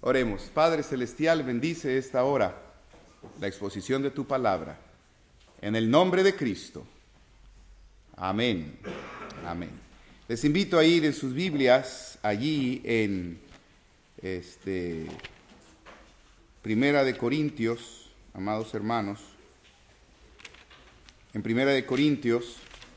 Oremos. Padre Celestial, bendice esta hora la exposición de tu palabra. En el nombre de Cristo. Amén. Amén. Les invito a ir en sus Biblias, allí en Primera de Corintios, amados hermanos. En Primera de Corintios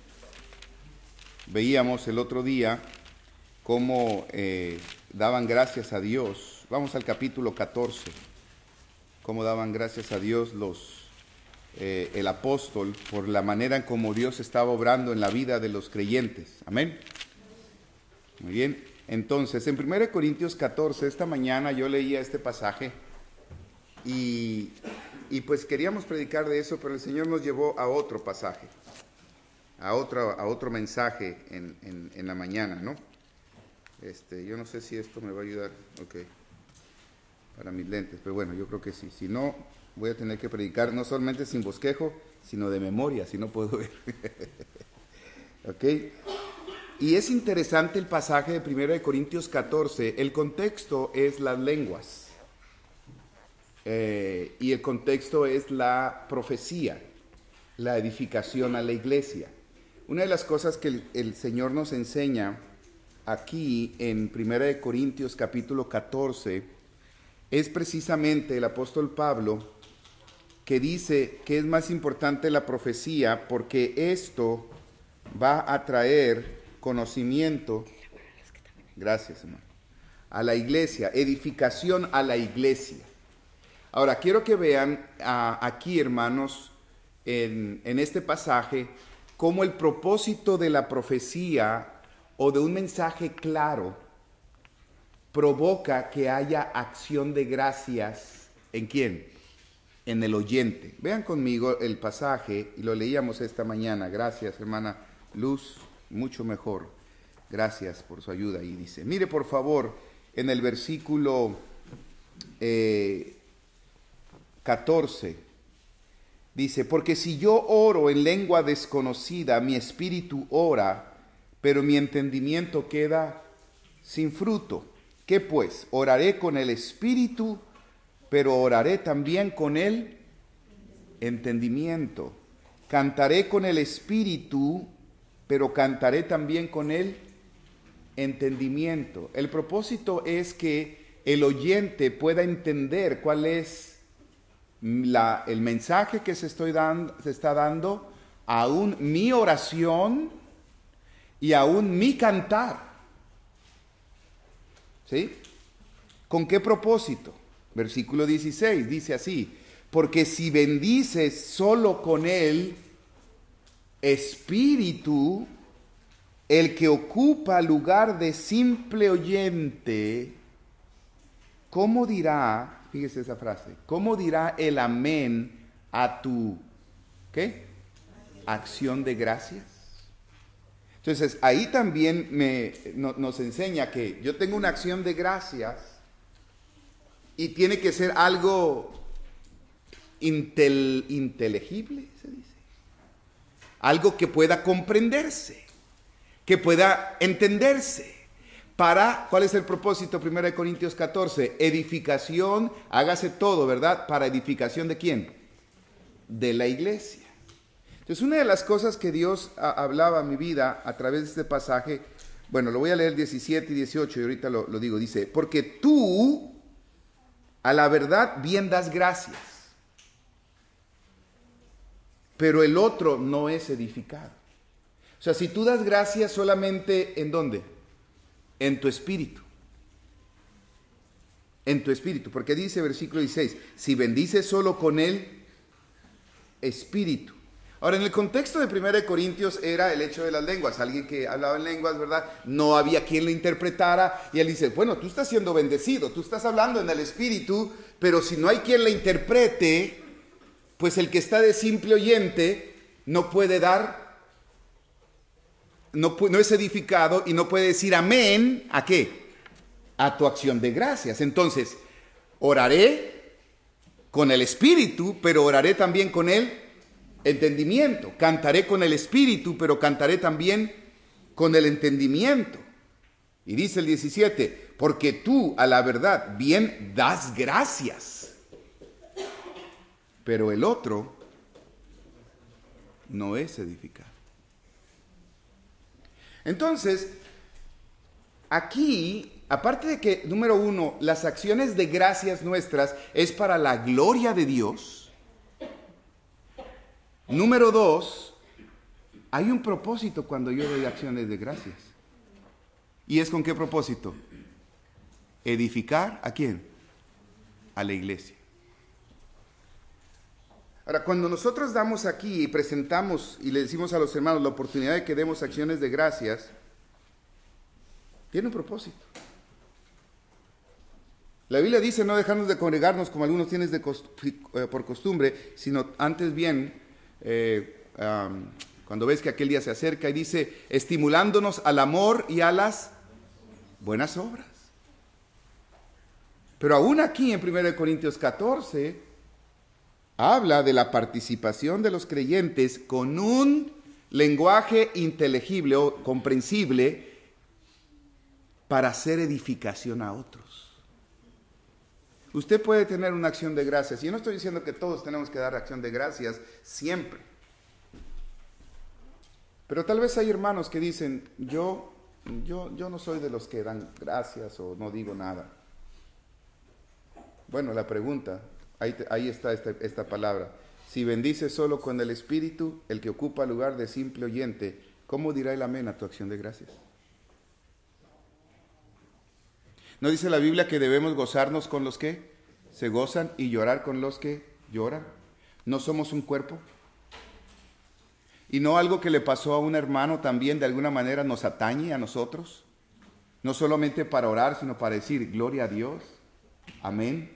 veíamos el otro día cómo daban gracias a Dios. Vamos al capítulo 14. Cómo daban gracias a Dios el apóstol por la manera en cómo Dios estaba obrando en la vida de los creyentes. Amén. Muy bien. Entonces, en 1 Corintios 14, esta mañana yo leía este pasaje y pues queríamos predicar de eso, pero el Señor nos llevó a otro pasaje, a otro mensaje en la mañana, ¿no? Yo no sé si esto me va a ayudar, ok, para mis lentes, pero bueno, yo creo que sí. Si no, voy a tener que predicar no solamente sin bosquejo, sino de memoria, si no puedo ver. Ok. Y es interesante el pasaje de 1 Corintios 14. El contexto es las lenguas. Y el contexto es la profecía, la edificación a la iglesia. Una de las cosas que el Señor nos enseña aquí en 1 Corintios capítulo 14 es precisamente el apóstol Pablo, que dice que es más importante la profecía porque esto va a traer conocimiento, gracias hermano, a la iglesia, edificación a la iglesia. Ahora, quiero que vean aquí, hermanos, en este pasaje, cómo el propósito de la profecía o de un mensaje claro provoca que haya acción de gracias. ¿En quién? En el oyente. Vean conmigo el pasaje, y lo leíamos esta mañana. Gracias, hermana Luz, mucho mejor. Gracias por su ayuda. Y dice, mire por favor, en el versículo 14, dice, porque si yo oro en lengua desconocida, mi espíritu ora, pero mi entendimiento queda sin fruto. ¿Qué pues? Oraré con el espíritu, pero oraré también con el entendimiento. Cantaré con el espíritu, pero cantaré también con el entendimiento. El propósito es que el oyente pueda entender cuál es el mensaje que se está dando, aún mi oración y aún mi cantar. ¿Sí? ¿Con qué propósito? Versículo 16 dice así, porque si bendices solo con el espíritu, el que ocupa lugar de simple oyente, ¿cómo dirá, fíjese esa frase, cómo dirá el amén a tu, ¿qué? Acción de gracias? Entonces, ahí también nos enseña que yo tengo una acción de gracias y tiene que ser algo inteligible, se dice. Algo que pueda comprenderse, que pueda entenderse. ¿Cuál es el propósito? 1 Corintios 14, edificación, hágase todo, ¿verdad? ¿Para edificación de quién? De la iglesia. Entonces, una de las cosas que Dios hablaba a mi vida a través de este pasaje, bueno, lo voy a leer 17 y 18 y ahorita lo digo, dice, porque tú a la verdad bien das gracias, pero el otro no es edificado. O sea, si tú das gracias solamente, ¿en dónde? En tu espíritu. En tu espíritu, porque dice versículo 16, si bendices solo con el espíritu. Ahora, en el contexto de 1 Corintios era el hecho de las lenguas. Alguien que hablaba en lenguas, ¿verdad? No había quien lo interpretara. Y él dice, bueno, tú estás siendo bendecido, tú estás hablando en el espíritu, pero si no hay quien le interprete, pues el que está de simple oyente no puede dar, no es edificado y no puede decir amén. ¿A qué? A tu acción de gracias. Entonces, oraré con el espíritu, pero oraré también con el entendimiento. Cantaré con el espíritu, pero cantaré también con el entendimiento. Y dice el 17, porque tú a la verdad bien das gracias, pero el otro no es edificado. Entonces, aquí, aparte de que, número uno, las acciones de gracias nuestras es para la gloria de Dios. Número dos, hay un propósito cuando yo doy acciones de gracias. ¿Y es con qué propósito? Edificar ¿a quién? A la iglesia. Ahora, cuando nosotros damos aquí y presentamos y le decimos a los hermanos la oportunidad de que demos acciones de gracias, tiene un propósito. La Biblia dice no dejarnos de congregarnos como algunos tienen por costumbre, sino antes bien, cuando ves que aquel día se acerca, y dice, estimulándonos al amor y a las buenas obras. Pero aún aquí en 1 Corintios 14, habla de la participación de los creyentes con un lenguaje inteligible o comprensible para hacer edificación a otros. Usted puede tener una acción de gracias. Y yo no estoy diciendo que todos tenemos que dar acción de gracias siempre. Pero tal vez hay hermanos que dicen, yo no soy de los que dan gracias o no digo nada. Bueno, la pregunta, ahí está esta palabra. Si bendices solo con el Espíritu, el que ocupa lugar de simple oyente, ¿cómo dirá el amén a tu acción de gracias? ¿No dice la Biblia que debemos gozarnos con los que se gozan y llorar con los que lloran? ¿No somos un cuerpo? ¿Y no algo que le pasó a un hermano también de alguna manera nos atañe a nosotros? No solamente para orar, sino para decir gloria a Dios. Amén.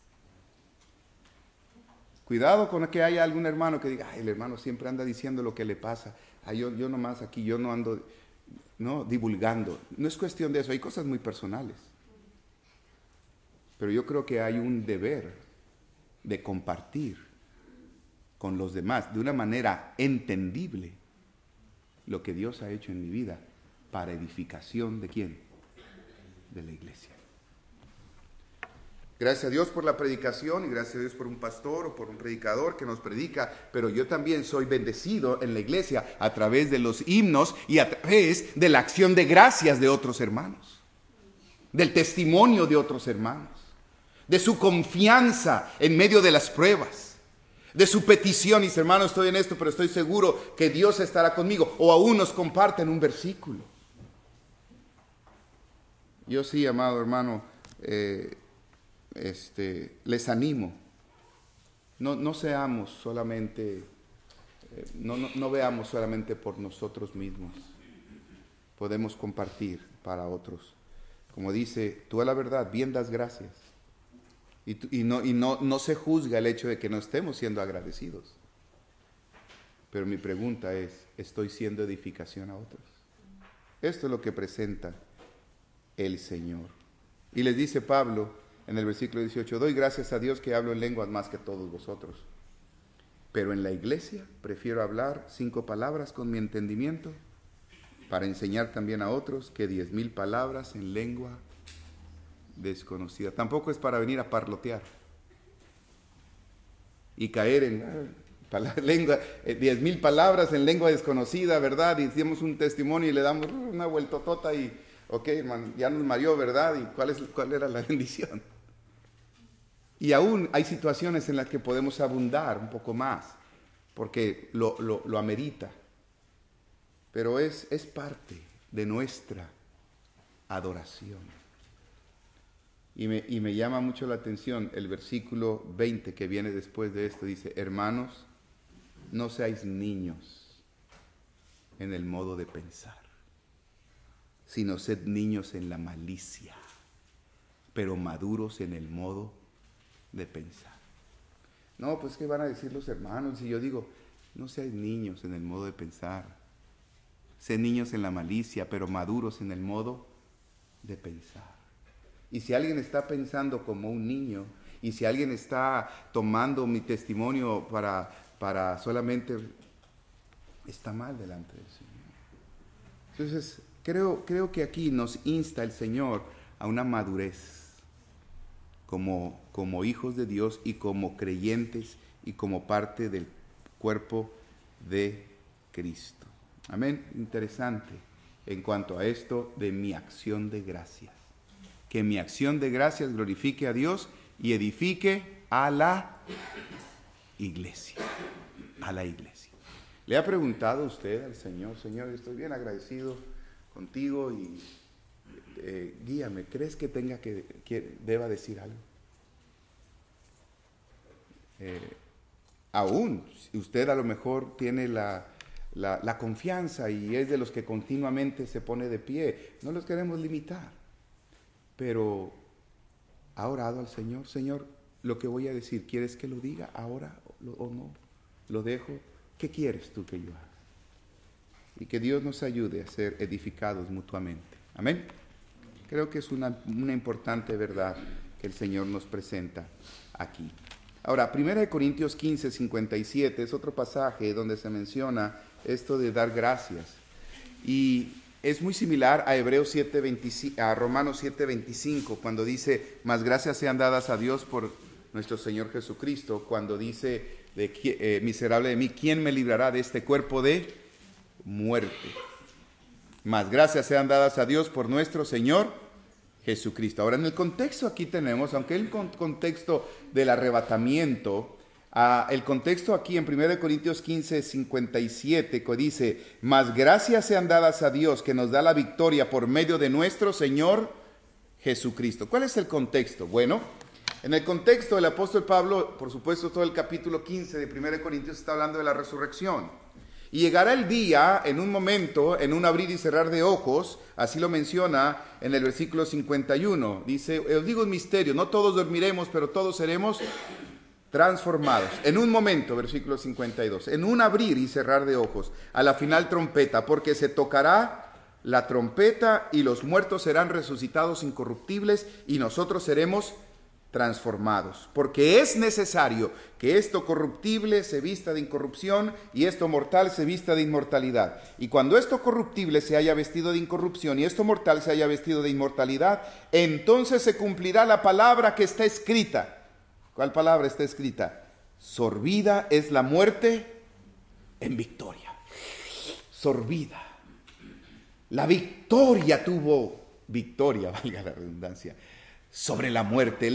Cuidado con que haya algún hermano que diga, ay, el hermano siempre anda diciendo lo que le pasa. Ay, yo nomás aquí, yo no ando divulgando. No es cuestión de eso, hay cosas muy personales. Pero yo creo que hay un deber de compartir con los demás de una manera entendible lo que Dios ha hecho en mi vida para edificación ¿de quién? De la iglesia. Gracias a Dios por la predicación y gracias a Dios por un pastor o por un predicador que nos predica, pero yo también soy bendecido en la iglesia a través de los himnos y a través de la acción de gracias de otros hermanos, del testimonio de otros hermanos, de su confianza en medio de las pruebas, de su petición, y dice, hermano, estoy en esto, pero estoy seguro que Dios estará conmigo, o aún nos comparten un versículo. Yo sí, amado hermano, les animo, no seamos solamente, no veamos solamente por nosotros mismos, podemos compartir para otros. Como dice, tú a la verdad bien das gracias. Y no se juzga el hecho de que no estemos siendo agradecidos. Pero mi pregunta es, ¿estoy siendo edificación a otros? Esto es lo que presenta el Señor. Y les dice Pablo en el versículo 18, doy gracias a Dios que hablo en lenguas más que todos vosotros. Pero en la iglesia prefiero hablar 5 palabras con mi entendimiento para enseñar también a otros que 10,000 palabras en lengua desconocida. Tampoco es para venir a parlotear y caer en lengua, 10,000 palabras en lengua desconocida, ¿verdad? Y hicimos un testimonio y le damos una vueltotota y, ok, hermano, ya nos mareó, ¿verdad? ¿Y cuál era la bendición? Y aún hay situaciones en las que podemos abundar un poco más, porque lo amerita. Pero es parte de nuestra adoración. Y me llama mucho la atención el versículo 20 que viene después de esto. Dice, hermanos, no seáis niños en el modo de pensar, sino sed niños en la malicia, pero maduros en el modo de pensar. No, pues ¿qué van a decir los hermanos? Y yo digo, no seáis niños en el modo de pensar, sed niños en la malicia, pero maduros en el modo de pensar. Y si alguien está pensando como un niño, y si alguien está tomando mi testimonio para solamente, está mal delante del Señor. Entonces, Creo que aquí nos insta el Señor a una madurez como hijos de Dios y como creyentes y como parte del cuerpo de Cristo. Amén. Interesante en cuanto a esto de mi acción de gracias. Que mi acción de gracias glorifique a Dios y edifique a la iglesia. A la iglesia. ¿Le ha preguntado usted al Señor, Señor, estoy bien agradecido contigo y guíame, ¿crees que deba decir algo? Aún, usted a lo mejor tiene la confianza y es de los que continuamente se pone de pie, no los queremos limitar, pero ha orado al Señor, Señor, lo que voy a decir, ¿quieres que lo diga ahora o no? ¿Lo dejo? ¿Qué quieres tú que yo haga? Y que Dios nos ayude a ser edificados mutuamente. Amén. Creo que es una importante verdad que el Señor nos presenta aquí. Ahora, 1 Corintios 15, 57 es otro pasaje donde se menciona esto de dar gracias. Y es muy similar a a Romanos 7:25, cuando dice, mas gracias sean dadas a Dios por nuestro Señor Jesucristo, cuando dice, miserable de mí, ¿quién me librará de este cuerpo de muerte? Mas gracias sean dadas a Dios por nuestro Señor Jesucristo. Ahora, en el contexto aquí tenemos, aunque el contexto del arrebatamiento, el contexto aquí en 1 Corintios 15, 57, que dice, mas gracias sean dadas a Dios que nos da la victoria por medio de nuestro Señor Jesucristo. ¿Cuál es el contexto? Bueno, en el contexto del apóstol Pablo, por supuesto todo el capítulo 15 de 1 Corintios está hablando de la resurrección. Y llegará el día, en un momento, en un abrir y cerrar de ojos, así lo menciona en el versículo 51. Dice, os digo un misterio, no todos dormiremos, pero todos seremos transformados. En un momento, versículo 52, en un abrir y cerrar de ojos, a la final trompeta, porque se tocará la trompeta y los muertos serán resucitados incorruptibles y nosotros seremos transformados, porque es necesario que esto corruptible se vista de incorrupción y esto mortal se vista de inmortalidad. Y cuando esto corruptible se haya vestido de incorrupción y esto mortal se haya vestido de inmortalidad, entonces se cumplirá la palabra que está escrita. ¿Cuál palabra está escrita? Sorbida es la muerte en victoria. Sorbida. La victoria tuvo victoria, valga la redundancia, sobre la muerte.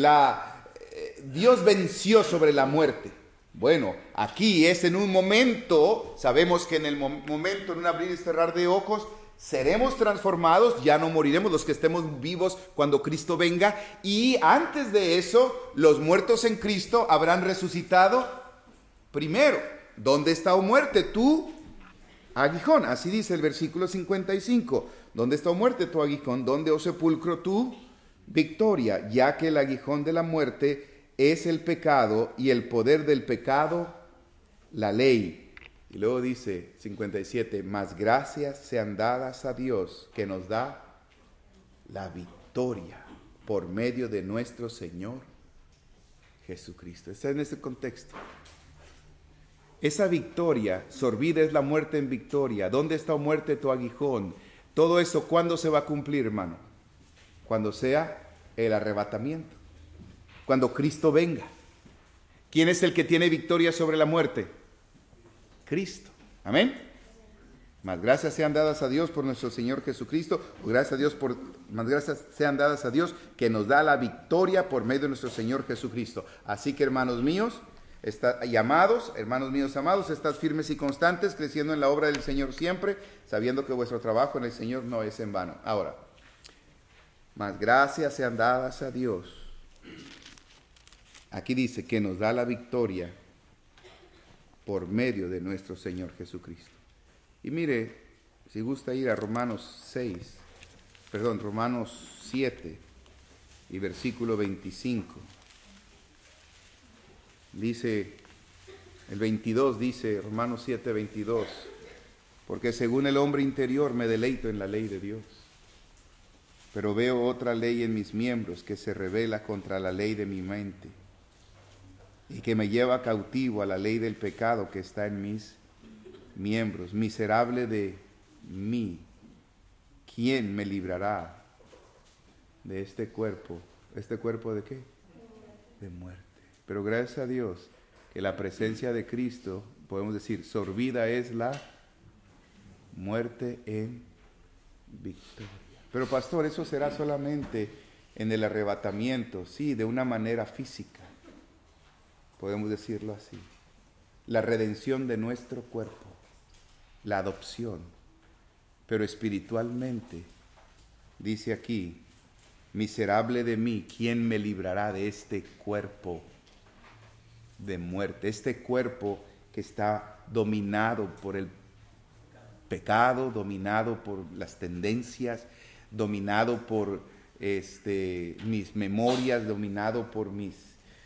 Dios venció sobre la muerte. Bueno, aquí es en un momento, sabemos que en el momento, en un abrir y cerrar de ojos, seremos transformados, ya no moriremos los que estemos vivos cuando Cristo venga, y antes de eso, los muertos en Cristo habrán resucitado primero. ¿Dónde está, oh muerte, tu aguijón? Así dice el versículo 55. ¿Dónde está, oh muerte, tu aguijón? ¿Dónde, oh sepulcro, tu victoria? Ya que el aguijón de la muerte es el pecado y el poder del pecado, la ley. Y luego dice 57, mas gracias sean dadas a Dios que nos da la victoria por medio de nuestro Señor Jesucristo. Está en ese contexto. Esa victoria, sorbida es la muerte en victoria. ¿Dónde está, oh muerte, tu aguijón? Todo eso, ¿cuándo se va a cumplir, hermano? Cuando sea el arrebatamiento, cuando Cristo venga. ¿Quién es el que tiene victoria sobre la muerte? Cristo. Amén. Más gracias sean dadas a Dios por nuestro Señor Jesucristo, más gracias sean dadas a Dios que nos da la victoria por medio de nuestro Señor Jesucristo. Así que, hermanos míos, hermanos míos amados, estad firmes y constantes, creciendo en la obra del Señor siempre, sabiendo que vuestro trabajo en el Señor no es en vano. Ahora, más gracias sean dadas a Dios. Aquí dice que nos da la victoria por medio de nuestro Señor Jesucristo. Y mire, si gusta ir a Romanos 7 y versículo 25. Dice, el 22 dice, Romanos 7, 22, porque según el hombre interior me deleito en la ley de Dios, pero veo otra ley en mis miembros que se rebela contra la ley de mi mente y que me lleva cautivo a la ley del pecado que está en mis miembros. Miserable de mí, ¿quién me librará de este cuerpo? ¿Este cuerpo de qué? De muerte. Pero gracias a Dios que la presencia de Cristo, podemos decir, sorbida es la muerte en victoria. Pero pastor, eso será solamente en el arrebatamiento, sí, de una manera física, podemos decirlo así. La redención de nuestro cuerpo, la adopción, pero espiritualmente, dice aquí, miserable de mí, ¿quién me librará de este cuerpo de muerte? Este cuerpo que está dominado por el pecado, dominado por las tendencias, dominado por mis memorias, dominado por mis...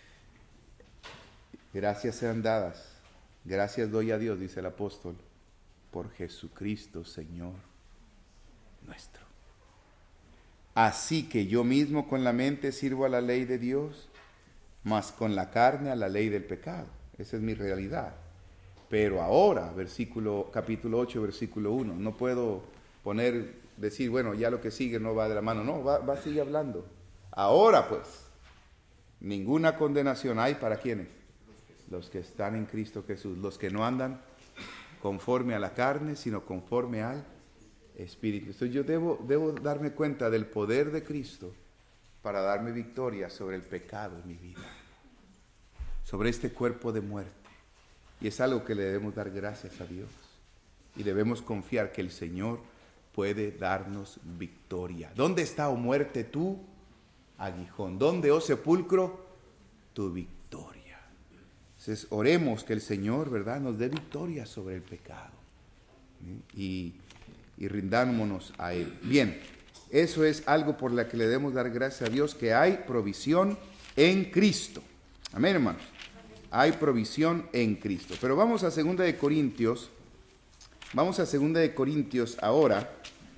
Gracias sean dadas, gracias doy a Dios, dice el apóstol, por Jesucristo, Señor nuestro. Así que yo mismo con la mente sirvo a la ley de Dios, mas con la carne a la ley del pecado. Esa es mi realidad. Pero ahora, capítulo 8, versículo 1, no puedo decir, bueno, ya lo que sigue no va de la mano. No, va a seguir hablando. Ahora pues, ninguna condenación hay para ¿quiénes? Los que están en Cristo Jesús, los que no andan conforme a la carne, sino conforme al Espíritu. Entonces yo debo darme cuenta del poder de Cristo para darme victoria sobre el pecado en mi vida, sobre este cuerpo de muerte. Y es algo que le debemos dar gracias a Dios. Y debemos confiar que el Señor puede darnos victoria. ¿Dónde está, oh muerte, tu aguijón? ¿Dónde, oh sepulcro, tu victoria? Entonces oremos que el Señor, ¿verdad?, nos dé victoria sobre el pecado. Y rindámonos a Él. Bien, eso es algo por la que le debemos dar gracias a Dios, que hay provisión en Cristo. Amén, hermanos. Hay provisión en Cristo. Pero vamos a 2 de Corintios. Vamos a 2 de Corintios ahora.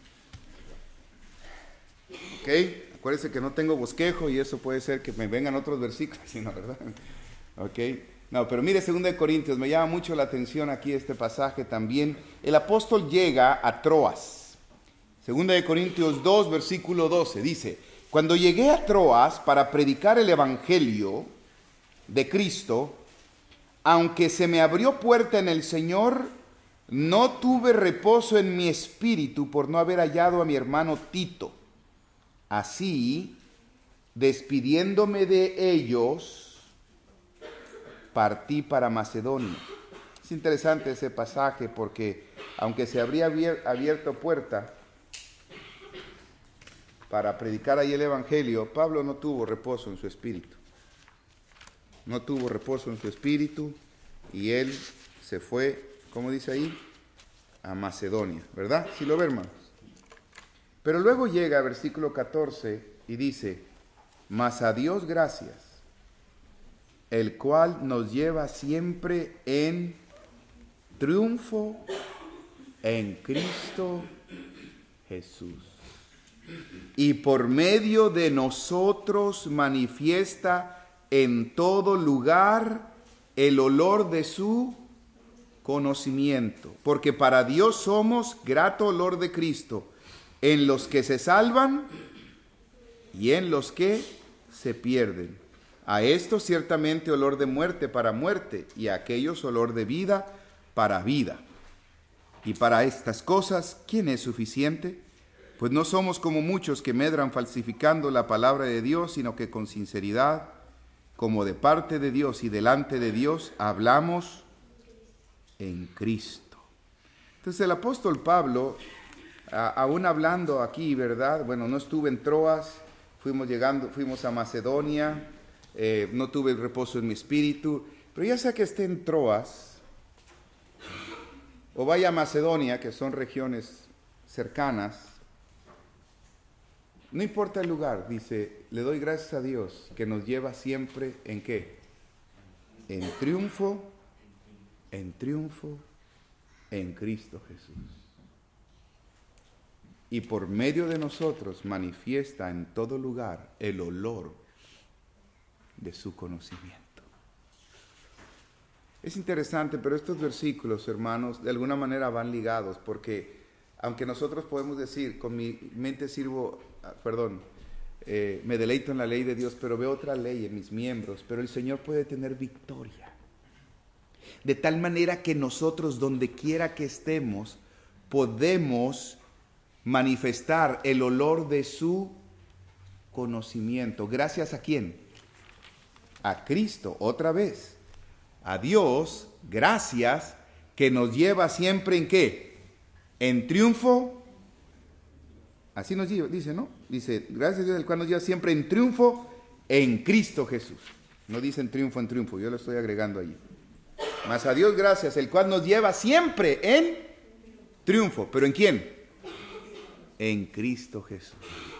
Ok, acuérdense que no tengo bosquejo y eso puede ser que me vengan otros versículos, ¿no, verdad? Ok, no, pero mire 2 de Corintios, me llama mucho la atención aquí este pasaje también. El apóstol llega a Troas. 2 de Corintios 2, versículo 12, dice: cuando llegué a Troas para predicar el evangelio de Cristo, aunque se me abrió puerta en el Señor, no tuve reposo en mi espíritu por no haber hallado a mi hermano Tito. Así, despidiéndome de ellos, partí para Macedonia. Es interesante ese pasaje porque aunque se habría abierto puerta para predicar ahí el evangelio, Pablo no tuvo reposo en su espíritu. No tuvo reposo en su espíritu y él se fue, ¿cómo dice ahí? A Macedonia, ¿verdad? Si lo ve, hermanos. Pero luego llega versículo 14 y dice: mas a Dios gracias, el cual nos lleva siempre en triunfo en Cristo Jesús. Y por medio de nosotros manifiesta en todo lugar el olor de su conocimiento. Porque para Dios somos grato olor de Cristo en los que se salvan y en los que se pierden. A estos ciertamente olor de muerte para muerte, y a aquellos olor de vida para vida. Y para estas cosas, ¿quién es suficiente? Pues no somos como muchos que medran falsificando la palabra de Dios, sino que con sinceridad, como de parte de Dios y delante de Dios, hablamos en Cristo. Entonces el apóstol Pablo, aún hablando aquí, ¿verdad? Bueno, no estuve en Troas, fuimos a Macedonia, no tuve reposo en mi espíritu, pero ya sea que esté en Troas o vaya a Macedonia, que son regiones cercanas, no importa el lugar, dice, le doy gracias a Dios que nos lleva siempre ¿en qué? En triunfo en Cristo Jesús. Y por medio de nosotros manifiesta en todo lugar el olor de su conocimiento. Es interesante, pero estos versículos, hermanos, de alguna manera van ligados, porque aunque nosotros podemos decir, con mi mente me deleito en la ley de Dios, pero veo otra ley en mis miembros, pero el Señor puede tener victoria. De tal manera que nosotros, donde quiera que estemos, podemos manifestar el olor de su conocimiento. ¿Gracias a quién? A Cristo, otra vez. A Dios, gracias, que nos lleva siempre ¿en qué? En triunfo. Así nos dice, ¿no? Dice, gracias a Dios, el cual nos lleva siempre en triunfo en Cristo Jesús. No dice en triunfo, yo lo estoy agregando ahí. Mas a Dios gracias, el cual nos lleva siempre en triunfo. ¿Pero en quién? En Cristo Jesús.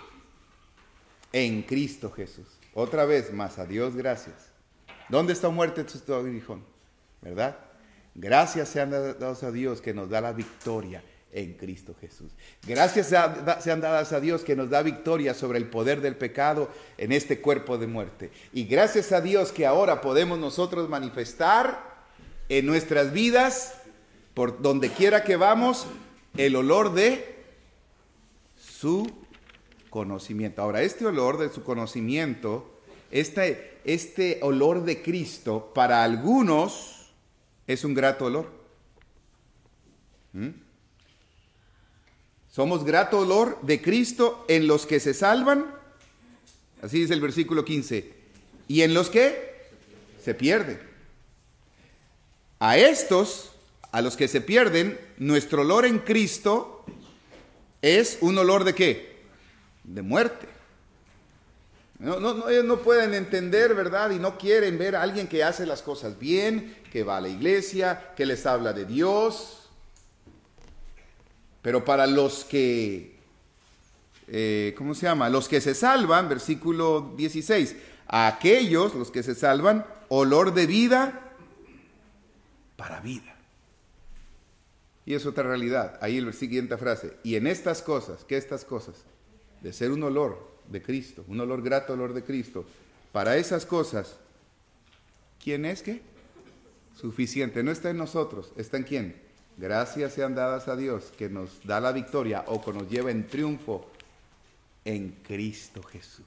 En Cristo Jesús. Otra vez, más a Dios gracias. ¿Dónde está muerte tu aguijón? ¿Verdad? Gracias sean dadas a Dios que nos da la victoria en Cristo Jesús. Gracias sean dadas a Dios que nos da victoria sobre el poder del pecado en este cuerpo de muerte. Y gracias a Dios que ahora podemos nosotros manifestar en nuestras vidas, por donde quiera que vamos, el olor de su conocimiento. Ahora, este olor de su conocimiento, este olor de Cristo, para algunos es un grato olor. Somos grato olor de Cristo en los que se salvan, así dice el versículo 15, y en los que se pierden. A estos, a los que se pierden, nuestro olor en Cristo es un olor ¿de qué? De muerte. Ellos no pueden entender, ¿verdad? Y no quieren ver a alguien que hace las cosas bien, que va a la iglesia, que les habla de Dios. Pero para los que, los que se salvan, versículo 16, a aquellos, los que se salvan, olor de vida para vida. Y es otra realidad. Ahí la siguiente frase. Y en estas cosas, ¿qué estas cosas? De ser un olor de Cristo, un olor grato, olor de Cristo. Para esas cosas, ¿quién es qué? Suficiente. No está en nosotros, ¿está en quién? Gracias sean dadas a Dios que nos da la victoria o que nos lleva en triunfo en Cristo Jesús.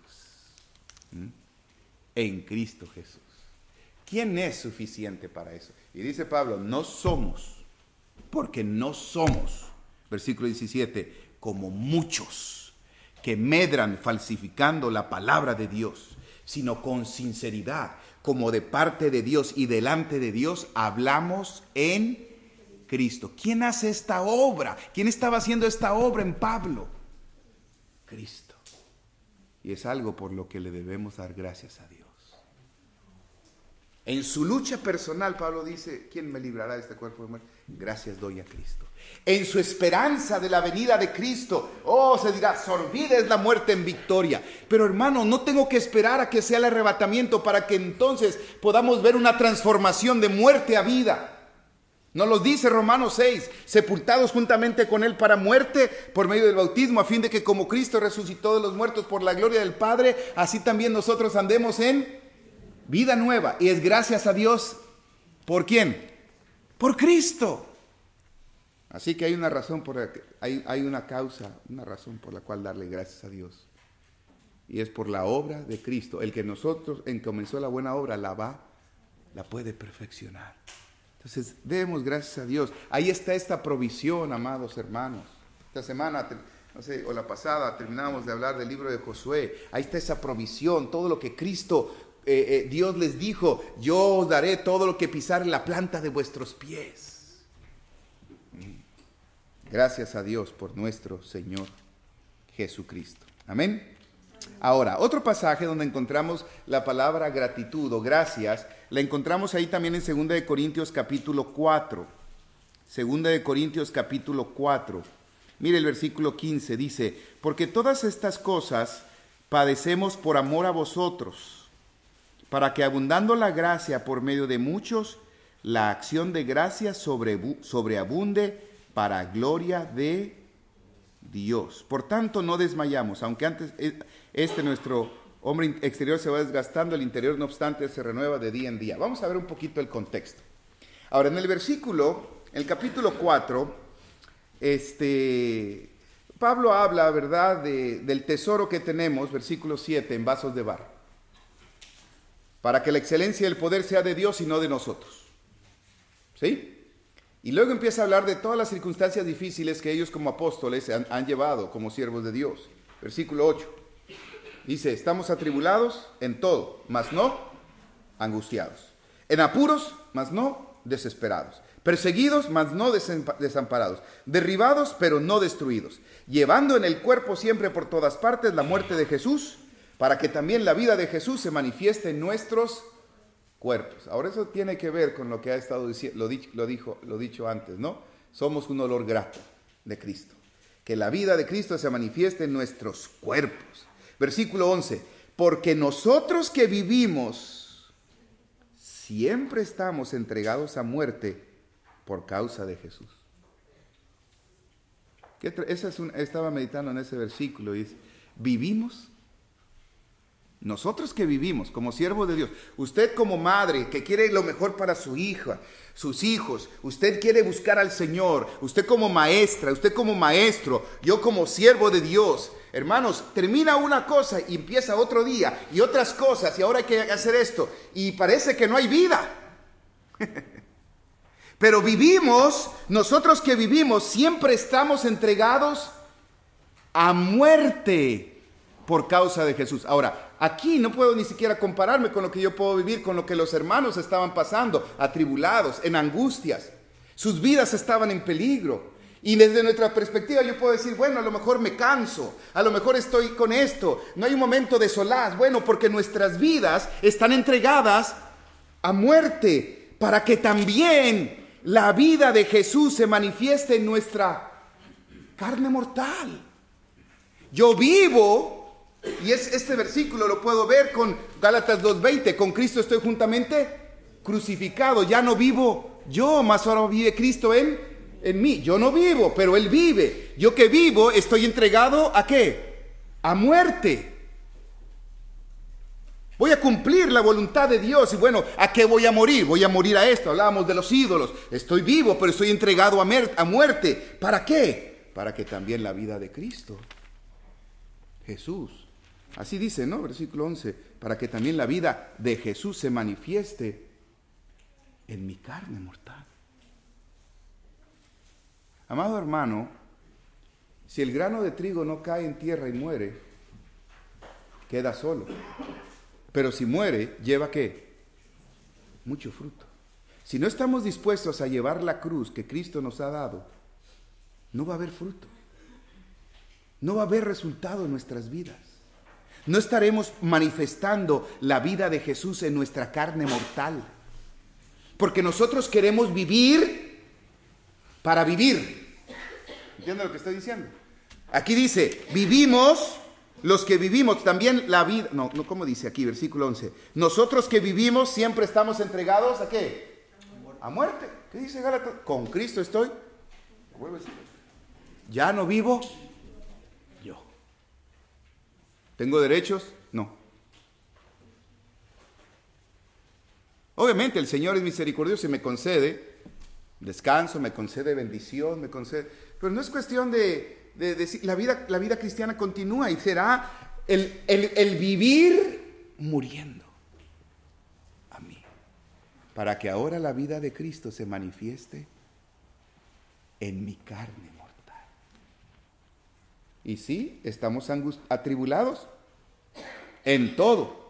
En Cristo Jesús. ¿Quién es suficiente para eso? Y dice Pablo, no somos, porque no somos, versículo 17, como muchos que medran falsificando la palabra de Dios, sino con sinceridad, como de parte de Dios y delante de Dios, hablamos en Cristo. ¿Quién hace esta obra? ¿Quién estaba haciendo esta obra en Pablo? Cristo. Y es algo por lo que le debemos dar gracias a Dios. En su lucha personal, Pablo dice, ¿quién me librará de este cuerpo de muerte? Gracias doy a Cristo. En su esperanza de la venida de Cristo, se dirá, sorbida es la muerte en victoria. Pero hermano, no tengo que esperar a que sea el arrebatamiento para que entonces podamos ver una transformación de muerte a vida. Nos lo dice Romanos 6, sepultados juntamente con Él para muerte por medio del bautismo, a fin de que como Cristo resucitó de los muertos por la gloria del Padre, así también nosotros andemos en vida nueva. Y es gracias a Dios. ¿Por quién? Por Cristo. Así que hay una razón, hay una causa, una razón por la cual darle gracias a Dios. Y es por la obra de Cristo. El que comenzó la buena obra, la puede perfeccionar. Entonces, demos gracias a Dios. Ahí está esta provisión, amados hermanos. Esta semana, o la pasada, terminábamos de hablar del libro de Josué. Ahí está esa provisión, todo lo que Cristo, Dios les dijo, yo os daré todo lo que pisar en la planta de vuestros pies. Gracias a Dios por nuestro Señor Jesucristo. Amén. Ahora, otro pasaje donde encontramos la palabra gratitud o gracias, la encontramos ahí también en 2 de Corintios capítulo 4. 2 de Corintios capítulo 4. Mire el versículo 15, dice, porque todas estas cosas padecemos por amor a vosotros, para que abundando la gracia por medio de muchos, la acción de gracia sobreabunde para gloria de Dios. Por tanto, no desmayamos, aunque antes nuestro hombre exterior se va desgastando, el interior no obstante se renueva de día en día. Vamos a ver un poquito el contexto. Ahora, en el capítulo 4, Pablo habla, ¿verdad?, del tesoro que tenemos, versículo 7, en vasos de barro, para que la excelencia y el poder sea de Dios y no de nosotros. ¿Sí? Y luego empieza a hablar de todas las circunstancias difíciles que ellos como apóstoles han llevado como siervos de Dios. Versículo 8. Dice, estamos atribulados en todo, mas no angustiados. En apuros, mas no desesperados. Perseguidos, mas no desamparados. Derribados, pero no destruidos. Llevando en el cuerpo siempre por todas partes la muerte de Jesús, para que también la vida de Jesús se manifieste en nuestros cuerpos. Ahora eso tiene que ver con lo que ha estado diciendo, lo dicho antes, ¿no? Somos un olor grato de Cristo. Que la vida de Cristo se manifieste en nuestros cuerpos. Versículo 11. Porque nosotros que vivimos siempre estamos entregados a muerte por causa de Jesús. Estaba meditando en ese versículo y dice, vivimos. Nosotros que vivimos como siervos de Dios, usted como madre que quiere lo mejor para su hija, sus hijos, usted quiere buscar al Señor, usted como maestra, usted como maestro, yo como siervo de Dios, hermanos, termina una cosa y empieza otro día y otras cosas y ahora hay que hacer esto y parece que no hay vida. Pero vivimos, nosotros que vivimos siempre estamos entregados a muerte por causa de Jesús. Ahora, aquí no puedo ni siquiera compararme con lo que yo puedo vivir, con lo que los hermanos estaban pasando, atribulados, en angustias. Sus vidas estaban en peligro. Y desde nuestra perspectiva yo puedo decir, bueno, a lo mejor me canso, a lo mejor estoy con esto, no hay un momento de solaz. Bueno, porque nuestras vidas están entregadas a muerte, para que también la vida de Jesús se manifieste en nuestra carne mortal. Yo vivo. Y este versículo lo puedo ver con Gálatas 2:20. Con Cristo estoy juntamente crucificado. Ya no vivo yo, mas ahora vive Cristo en mí. Yo no vivo, pero Él vive. Yo que vivo estoy entregado ¿a qué? A muerte. Voy a cumplir la voluntad de Dios. Y bueno, ¿a qué voy a morir? Voy a morir a esto. Hablábamos de los ídolos. Estoy vivo, pero estoy entregado a muerte. ¿Para qué? Para que también la vida de Cristo, Jesús, así dice, ¿no? Versículo 11, para que también la vida de Jesús se manifieste en mi carne mortal. Amado hermano, si el grano de trigo no cae en tierra y muere, queda solo. Pero si muere, ¿lleva qué? Mucho fruto. Si no estamos dispuestos a llevar la cruz que Cristo nos ha dado, no va a haber fruto. No va a haber resultado en nuestras vidas. No estaremos manifestando la vida de Jesús en nuestra carne mortal. Porque nosotros queremos vivir para vivir. ¿Entienden lo que estoy diciendo? Aquí dice, vivimos, los que vivimos también la vida. No, ¿cómo dice aquí? Versículo 11. Nosotros que vivimos siempre estamos entregados ¿a qué? A muerte. ¿Qué dice Gálatas? Con Cristo estoy. Ya no vivo yo. ¿Tengo derechos? No. Obviamente el Señor es misericordioso y me concede descanso, me concede bendición, me concede... Pero no es cuestión de decir, la vida cristiana continúa y será el vivir muriendo a mí. Para que ahora la vida de Cristo se manifieste en mi carne mortal. Y sí, estamos atribulados en todo,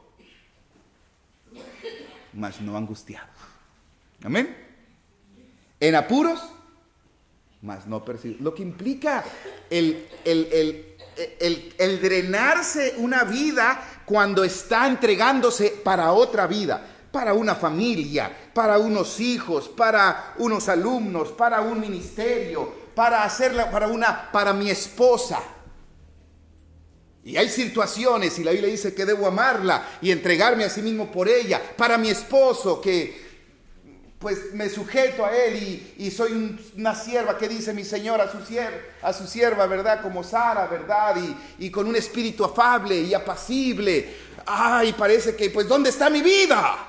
mas no angustiados. Amén. En apuros, mas no perseguidos. Lo que implica el drenarse una vida cuando está entregándose para otra vida, para una familia, para unos hijos, para unos alumnos, para un ministerio, para mi esposa. Y hay situaciones, y la Biblia dice que debo amarla y entregarme a sí mismo por ella, para mi esposo, que pues me sujeto a él y soy una sierva, que dice mi Señor a su sierva, ¿verdad? Como Sara, ¿verdad? Y con un espíritu afable y apacible. Ay, parece que, pues, ¿dónde está mi vida?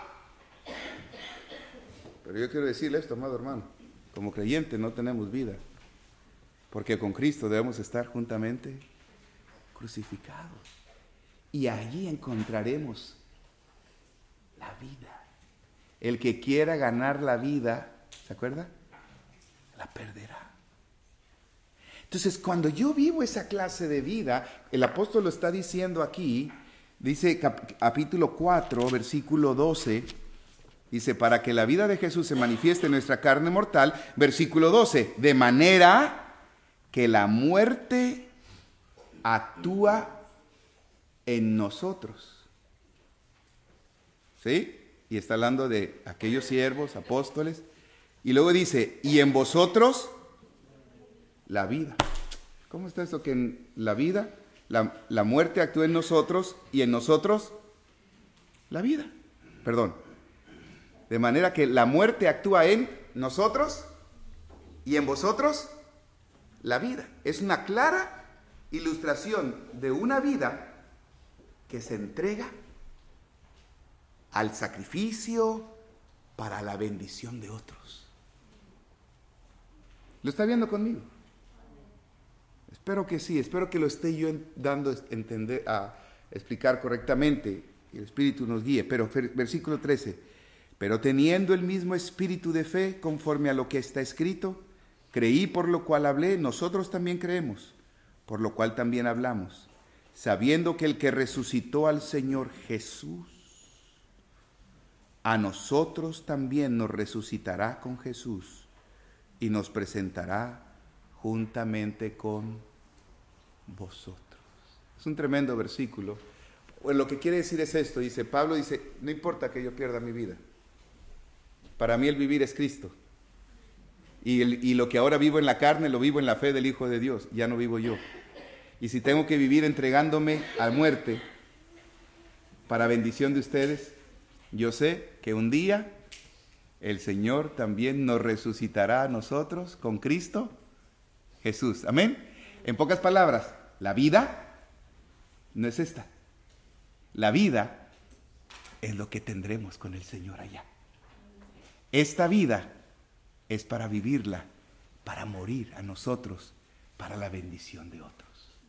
Pero yo quiero decirle esto, amado hermano, como creyente no tenemos vida, Porque con Cristo debemos estar juntamente crucificados. Y allí encontraremos la vida. El que quiera ganar la vida, ¿se acuerda? La perderá. Entonces, cuando yo vivo esa clase de vida, el apóstol lo está diciendo aquí, dice capítulo 4, versículo 12, dice, para que la vida de Jesús se manifieste en nuestra carne mortal, versículo 12, de manera que la muerte actúa en nosotros. ¿Sí? Y está hablando de aquellos siervos, apóstoles. Y luego dice, y en vosotros la vida. ¿Cómo está esto? Que en la vida, la muerte actúa en nosotros y en nosotros la vida. Perdón. De manera que la muerte actúa en nosotros y en vosotros la vida. Es una clara ilustración de una vida que se entrega al sacrificio para la bendición de otros. ¿Lo está viendo conmigo? Espero que sí, espero que lo esté yo dando a entender, a explicar correctamente, y el Espíritu nos guíe. Pero versículo 13, pero teniendo el mismo espíritu de fe, conforme a lo que está escrito, creí por lo cual hablé, nosotros también creemos, por lo cual también hablamos, sabiendo que el que resucitó al Señor Jesús, a nosotros también nos resucitará con Jesús y nos presentará juntamente con vosotros. Es un tremendo versículo. Pues lo que quiere decir es esto, dice Pablo, dice, no importa que yo pierda mi vida. Para mí el vivir es Cristo. Y lo que ahora vivo en la carne, lo vivo en la fe del Hijo de Dios. Ya no vivo yo. Y si tengo que vivir entregándome a muerte para bendición de ustedes, yo sé que un día el Señor también nos resucitará a nosotros con Cristo Jesús. Amén. En pocas palabras, la vida no es esta. La vida es lo que tendremos con el Señor allá. Esta vida es para vivirla, para morir a nosotros, para la bendición de otros.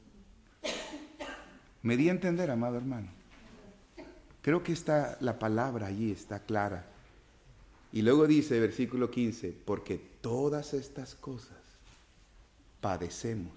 ¿Me di a entender, amado hermano? Creo que la palabra allí está clara. Y luego dice, versículo 15, porque todas estas cosas padecemos.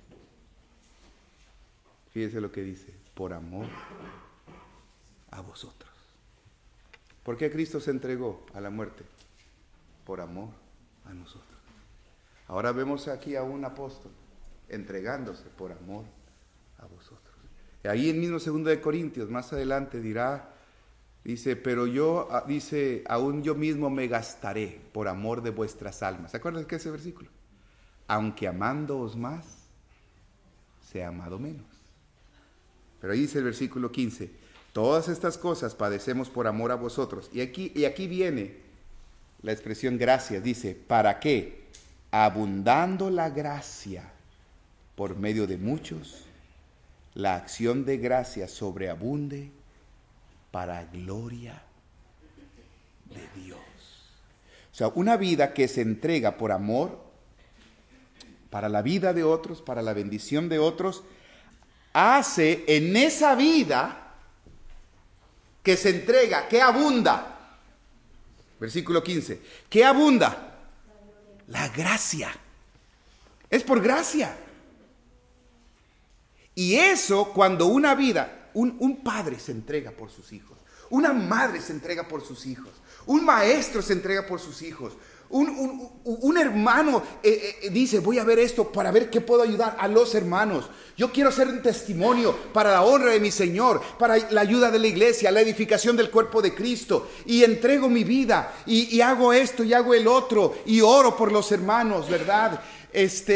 Fíjese lo que dice, por amor a vosotros. ¿Por qué Cristo se entregó a la muerte? Por amor a nosotros. Ahora vemos aquí a un apóstol entregándose por amor a vosotros. Y ahí en mismo 2 de Corintios, más adelante dirá, dice, pero yo, dice, aún yo mismo me gastaré por amor de vuestras almas. ¿Se acuerdan de qué es ese versículo? Aunque amándoos más, sea amado menos. Pero ahí dice el versículo 15, todas estas cosas padecemos por amor a vosotros. Y aquí viene la expresión gracia, dice, ¿para qué? Abundando la gracia por medio de muchos, la acción de gracia sobreabunde para gloria de Dios. O sea, una vida que se entrega por amor, para la vida de otros, para la bendición de otros, hace en esa vida que se entrega, que abunda. Versículo 15. ¿Qué abunda? La gracia. Es por gracia. Y eso cuando una vida, un padre se entrega por sus hijos, una madre se entrega por sus hijos, un maestro se entrega por sus hijos, un hermano dice, voy a ver esto para ver qué puedo ayudar a los hermanos. Yo quiero ser un testimonio para la honra de mi Señor, para la ayuda de la iglesia, la edificación del cuerpo de Cristo. Y entrego mi vida y hago esto y hago el otro y oro por los hermanos, ¿verdad? Es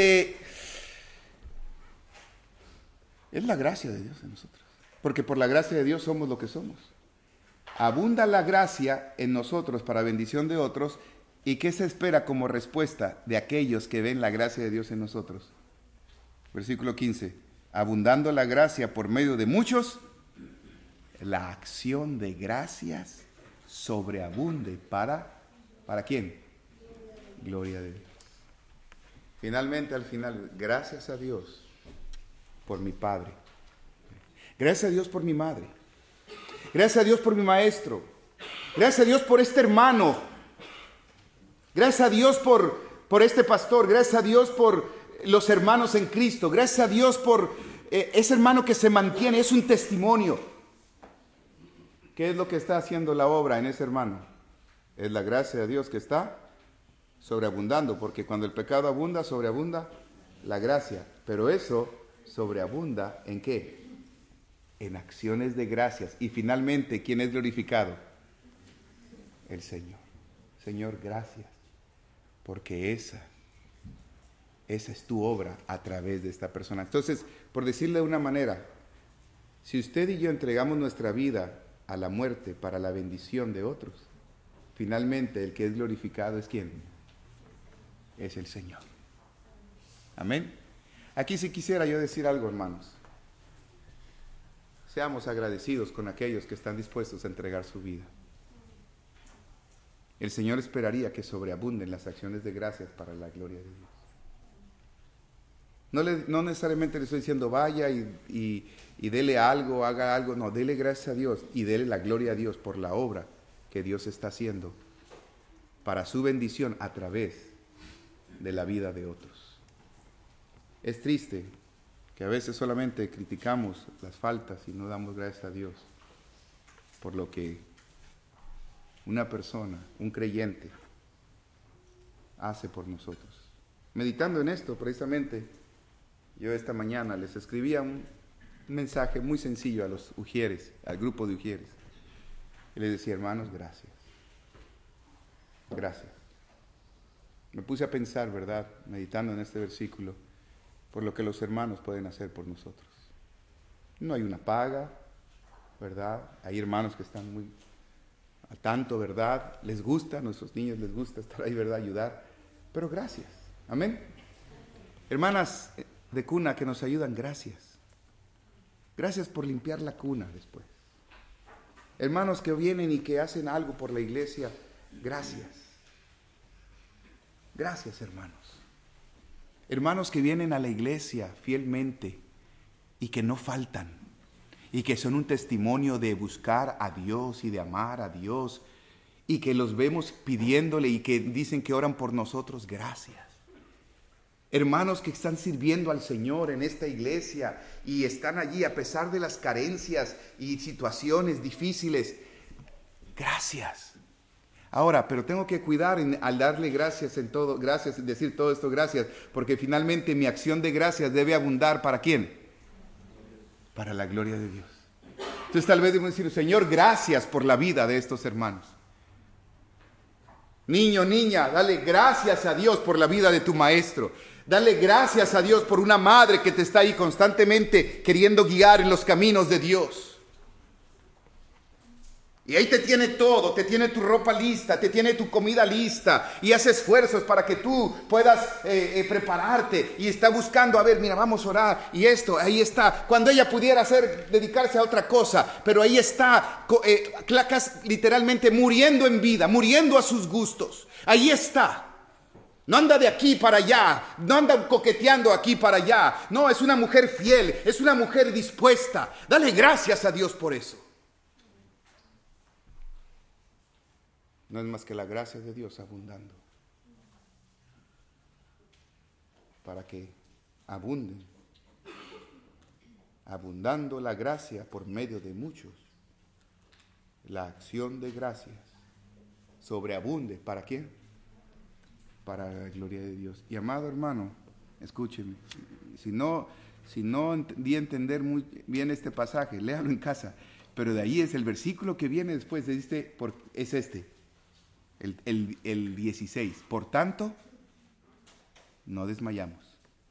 la gracia de Dios en nosotros. Porque por la gracia de Dios somos lo que somos. Abunda la gracia en nosotros para bendición de otros. ¿Y qué se espera como respuesta de aquellos que ven la gracia de Dios en nosotros? Versículo 15. Abundando la gracia por medio de muchos, la acción de gracias sobreabunde ¿para quién? Gloria de Dios. Finalmente, al final, gracias a Dios por mi padre. Gracias a Dios por mi madre. Gracias a Dios por mi maestro. Gracias a Dios por este hermano. Gracias a Dios por este pastor. Gracias a Dios por los hermanos en Cristo. Gracias a Dios por ese hermano que se mantiene. Es un testimonio. ¿Qué es lo que está haciendo la obra en ese hermano? Es la gracia de Dios que está sobreabundando, porque cuando el pecado abunda, sobreabunda la gracia. Pero eso sobreabunda ¿en qué? En acciones de gracias. Y finalmente, ¿quién es glorificado? El Señor. Señor, gracias, porque esa es tu obra a través de esta persona. Entonces, por decirle de una manera, si usted y yo entregamos nuestra vida a la muerte para la bendición de otros, finalmente el que es glorificado es ¿quién? Es el Señor. Amén. Aquí sí quisiera yo decir algo, hermanos. Seamos agradecidos con aquellos que están dispuestos a entregar su vida. El Señor esperaría que sobreabunden las acciones de gracias para la gloria de Dios. No necesariamente le estoy diciendo vaya y dele algo, haga algo. No, dele gracias a Dios y dele la gloria a Dios por la obra que Dios está haciendo para su bendición a través de la vida de otros. Es triste que a veces solamente criticamos las faltas y no damos gracias a Dios por lo que una persona, un creyente, hace por nosotros. Meditando en esto, precisamente, yo esta mañana les escribía un mensaje muy sencillo a los ujieres, al grupo de ujieres. Y les decía, hermanos, gracias. Gracias. Me puse a pensar, ¿verdad? Meditando en este versículo, por lo que los hermanos pueden hacer por nosotros. No hay una paga, ¿verdad? Hay hermanos que están muy a tanto, ¿verdad? Les gusta, a nuestros niños les gusta estar ahí, ¿verdad? Ayudar. Pero gracias. Amén. Hermanas de cuna que nos ayudan, gracias. Gracias por limpiar la cuna después. Hermanos que vienen y que hacen algo por la iglesia, gracias. Gracias, hermanos. Hermanos que vienen a la iglesia fielmente y que no faltan y que son un testimonio de buscar a Dios y de amar a Dios y que los vemos pidiéndole y que dicen que oran por nosotros, gracias. Hermanos que están sirviendo al Señor en esta iglesia y están allí a pesar de las carencias y situaciones difíciles, gracias. Ahora, pero tengo que cuidar al darle gracias en todo, gracias, decir todo esto gracias, porque finalmente mi acción de gracias debe abundar ¿para quién? Para la gloria de Dios. Entonces tal vez debemos decir, Señor, gracias por la vida de estos hermanos. Niño, niña, dale gracias a Dios por la vida de tu maestro. Dale gracias a Dios por una madre que te está ahí constantemente queriendo guiar en los caminos de Dios. Y ahí te tiene todo, te tiene tu ropa lista, te tiene tu comida lista y hace esfuerzos para que tú puedas prepararte y está buscando, a ver, mira, vamos a orar y esto, ahí está. Cuando ella pudiera dedicarse a otra cosa, pero ahí está, literalmente muriendo en vida, muriendo a sus gustos. Ahí está. No anda de aquí para allá, no anda coqueteando aquí para allá. No, es una mujer fiel, es una mujer dispuesta. Dale gracias a Dios por eso. No es más que la gracia de Dios abundando para que abunden, abundando la gracia por medio de muchos. La acción de gracias sobreabunde. ¿Para quién? Para la gloria de Dios. Y amado hermano, escúcheme, si no di a entender muy bien este pasaje, léalo en casa, pero de ahí es el versículo que viene después, es este. El 16. Por tanto, no desmayamos.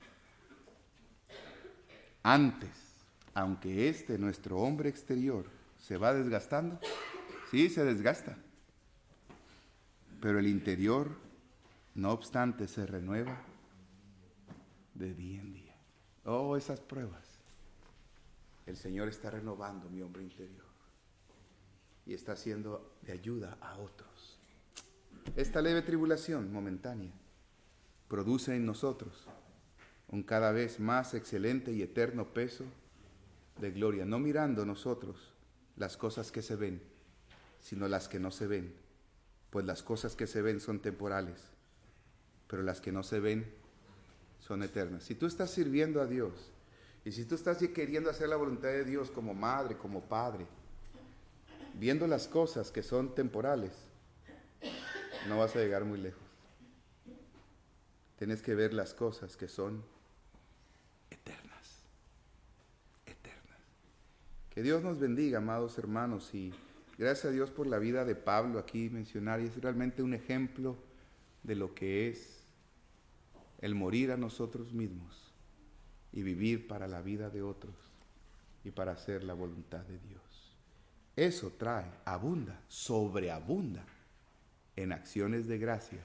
Antes, aunque nuestro hombre exterior, se va desgastando, sí, se desgasta. Pero el interior, no obstante, se renueva de día en día. Oh, esas pruebas. El Señor está renovando mi hombre interior y está haciendo de ayuda a otros. Esta leve tribulación momentánea produce en nosotros un cada vez más excelente y eterno peso de gloria, no mirando nosotros las cosas que se ven, sino las que no se ven, pues las cosas que se ven son temporales, pero las que no se ven son eternas. Si tú estás sirviendo a Dios, y si tú estás queriendo hacer la voluntad de Dios como madre, como padre, viendo las cosas que son temporales, no vas a llegar muy lejos. Tienes que ver las cosas que son eternas, eternas. Que Dios nos bendiga, amados hermanos, y gracias a Dios por la vida de Pablo aquí mencionar, y es realmente un ejemplo de lo que es el morir a nosotros mismos y vivir para la vida de otros y para hacer la voluntad de Dios. Eso trae, abunda, sobreabunda en acciones de gracias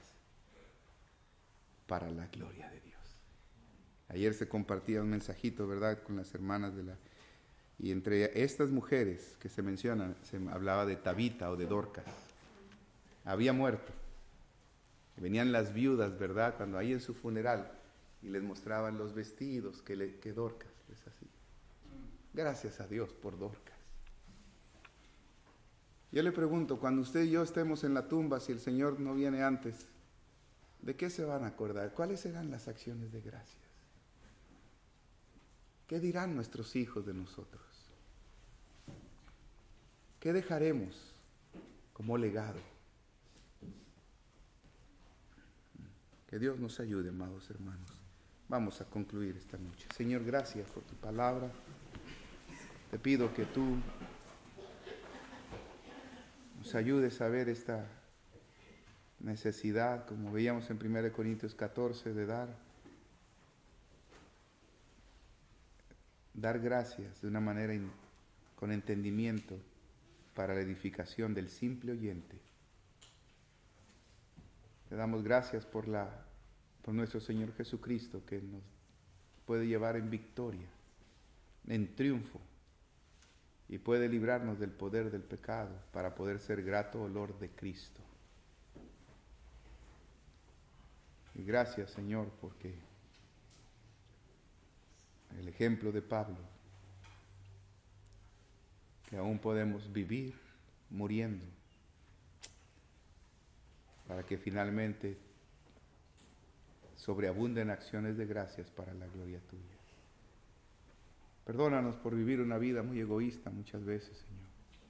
para la gloria de Dios. Ayer se compartía un mensajito, ¿verdad?, con las hermanas y entre estas mujeres que se mencionan, se hablaba de Tabita o de Dorcas. Había muerto. Venían las viudas, ¿verdad?, cuando ahí en su funeral, y les mostraban los vestidos que Dorcas les hacía. Gracias a Dios por Dorcas. Yo le pregunto, cuando usted y yo estemos en la tumba, si el Señor no viene antes, ¿de qué se van a acordar? ¿Cuáles serán las acciones de gracias? ¿Qué dirán nuestros hijos de nosotros? ¿Qué dejaremos como legado? Que Dios nos ayude, amados hermanos. Vamos a concluir esta noche. Señor, gracias por tu palabra. Te pido que tú nos ayudes a ver esta necesidad, como veíamos en 1 Corintios 14, de dar gracias de una manera con entendimiento para la edificación del simple oyente. Te damos gracias por nuestro Señor Jesucristo, que nos puede llevar en victoria, en triunfo, y puede librarnos del poder del pecado para poder ser grato olor de Cristo. Y gracias, Señor, porque el ejemplo de Pablo, que aún podemos vivir muriendo, para que finalmente sobreabunden acciones de gracias para la gloria tuya. Perdónanos por vivir una vida muy egoísta muchas veces, Señor.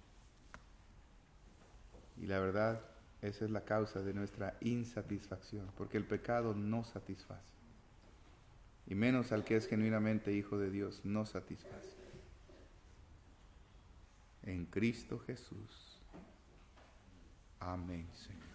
Y la verdad, esa es la causa de nuestra insatisfacción, porque el pecado no satisface. Y menos al que es genuinamente hijo de Dios, no satisface. En Cristo Jesús. Amén, Señor.